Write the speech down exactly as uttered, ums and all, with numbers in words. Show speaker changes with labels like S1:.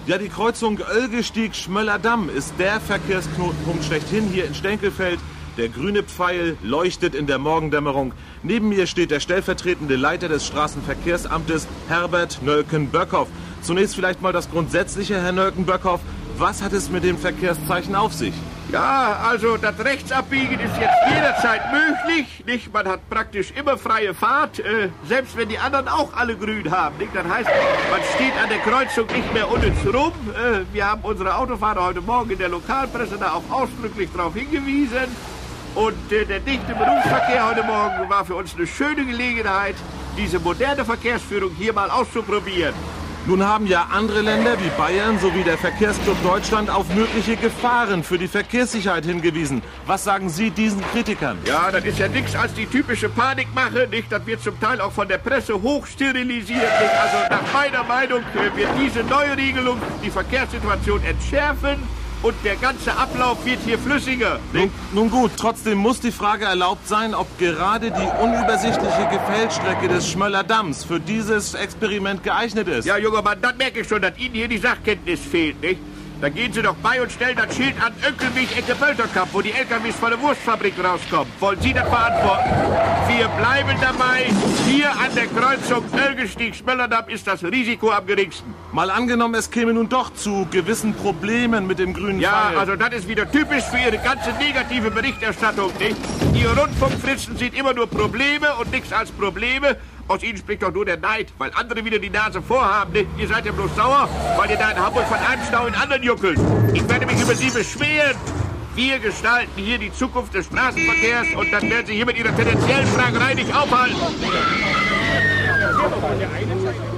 S1: Ja, die Kreuzung Oelgestieg-Schmöller-Damm ist der Verkehrsknotenpunkt schlechthin hier in Stenkelfeld. Der grüne Pfeil leuchtet in der Morgendämmerung. Neben mir steht der stellvertretende Leiter des Straßenverkehrsamtes, Herbert Nölken-Böckhoff. Zunächst vielleicht mal das Grundsätzliche, Herr Nölken-Böckhoff. Was hat es mit dem Verkehrszeichen auf sich?
S2: Ja, also das Rechtsabbiegen ist jetzt jederzeit möglich. Nicht? Man hat praktisch immer freie Fahrt, äh, selbst wenn die anderen auch alle grün haben. Nicht? Das heißt, man steht an der Kreuzung nicht mehr unnütz rum. Äh, wir haben unsere Autofahrer heute Morgen in der Lokalpresse da auch ausdrücklich darauf hingewiesen. Und äh, der dichte Berufsverkehr heute Morgen war für uns eine schöne Gelegenheit, diese moderne Verkehrsführung hier mal auszuprobieren.
S1: Nun haben ja andere Länder wie Bayern sowie der Verkehrsclub Deutschland auf mögliche Gefahren für die Verkehrssicherheit hingewiesen. Was sagen Sie diesen Kritikern?
S2: Ja, das ist ja nichts als die typische Panikmache, nicht? Das wird zum Teil auch von der Presse hochsterilisiert, nicht? Also nach meiner Meinung wird diese neue Regelung die Verkehrssituation entschärfen. Und der ganze Ablauf wird hier flüssiger.
S1: Nun, nun gut, trotzdem muss die Frage erlaubt sein, ob gerade die unübersichtliche Gefällstrecke des Schmöller-Damms für dieses Experiment geeignet ist.
S2: Ja, junger Mann, dann merke ich schon, dass Ihnen hier die Sachkenntnis fehlt, nicht? Dann gehen Sie doch bei und stellen das Schild an Öckelweg, Ecke Pölterkamp, wo die L K Ws von der Wurstfabrik rauskommen. Wollen Sie das beantworten? Wir bleiben dabei. Hier an der Kreuzung Oelgestieg-Schmöller-Damm ist das Risiko am geringsten.
S1: Mal angenommen, es käme nun doch zu gewissen Problemen mit dem grünen
S2: Ja,
S1: Pfeil.
S2: also das ist wieder typisch für Ihre ganze negative Berichterstattung, nicht? Ihre Rundfunkfritzen sieht immer nur Probleme und nichts als Probleme. Aus Ihnen spricht doch nur der Neid, weil andere wieder die Nase vorhaben. Nicht? Ihr seid ja bloß sauer, weil ihr da in Hamburg von einem Stau in anderen juckelt. Ich werde mich über Sie beschweren. Wir gestalten hier die Zukunft des Straßenverkehrs und dann werden Sie hier mit Ihrer tendenziellen Fragerei nicht aufhalten.